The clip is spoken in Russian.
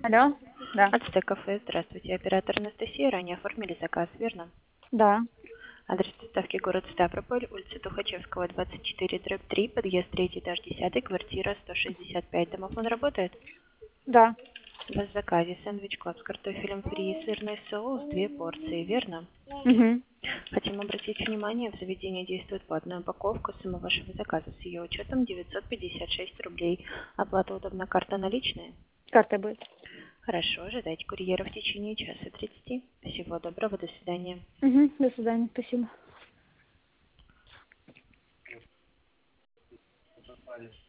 Алло? Да. Ацтек кафе, здравствуйте. Оператор Анастасия, ранее оформили заказ, верно? Да. Адрес доставки город Ставрополь, улица Тухачевского, 24/3, подъезд 3, этаж 10, квартира 165. Домофон работает? Да. У вас в заказе сэндвич клаб с картофелем фри и сырный соус, 2 порции, верно? Угу. Хотим обратить внимание, в заведении действует платная упаковка. Сумма вашего заказа с ее учетом 956 рублей. Оплата удобна, карта наличная? Карта будет. Хорошо, ожидайте курьера в течение часа 30. Всего доброго, до свидания. Угу. До свидания. Спасибо.